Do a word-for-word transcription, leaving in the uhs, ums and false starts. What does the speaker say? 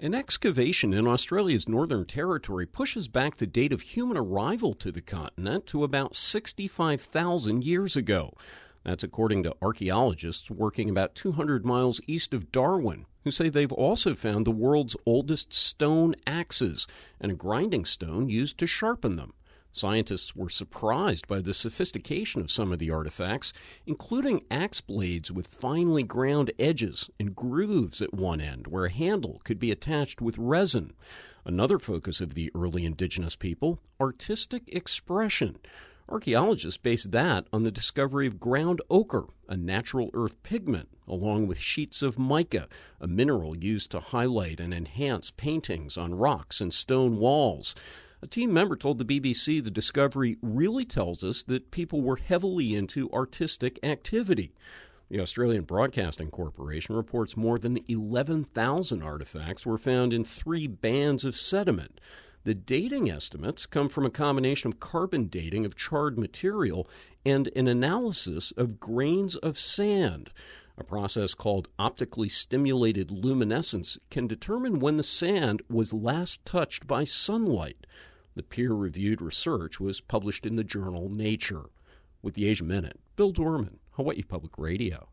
An excavation in Australia's Northern Territory pushes back the date of human arrival to the continent to about sixty-five thousand years ago. That's according to archaeologists working about two hundred miles east of Darwin, who say they've also found the world's oldest stone axes and a grinding stone used to sharpen them. Scientists were surprised by the sophistication of some of the artifacts, including axe blades with finely ground edges and grooves at one end where a handle could be attached with resin. Another focus of the early indigenous people, artistic expression. Archaeologists based that on the discovery of ground ochre, a natural earth pigment, along with sheets of mica, a mineral used to highlight and enhance paintings on rocks and stone walls. A team member told the B B C the discovery really tells us that people were heavily into artistic activity. The Australian Broadcasting Corporation reports more than eleven thousand artifacts were found in three bands of sediment. The dating estimates come from a combination of carbon dating of charred material and an analysis of grains of sand. A process called optically stimulated luminescence can determine when the sand was last touched by sunlight. The peer-reviewed research was published in the journal Nature. With the Asia Minute, Bill Dorman, Hawaii Public Radio.